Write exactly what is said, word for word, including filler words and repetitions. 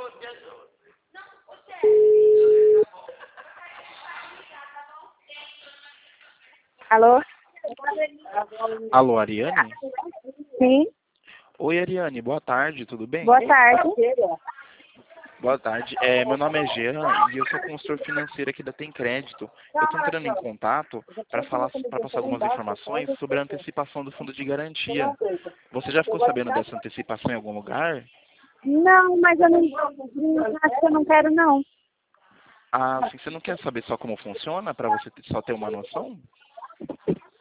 Alô? Alô, Ariane? Sim, Oi, Ariane, boa tarde, tudo bem? boa tarde. Boa tarde. É, meu nome é Jean e eu sou consultor financeiro aqui da Tem Crédito. Eu estou entrando em contato para falar, para passar algumas informações sobre a antecipação do fundo de garantia. Você já ficou sabendo dessa antecipação em algum lugar? Não, mas eu não, não- acho que eu não quero não. Ah, sim, você não quer saber só como funciona, para você ter- só ter uma noção?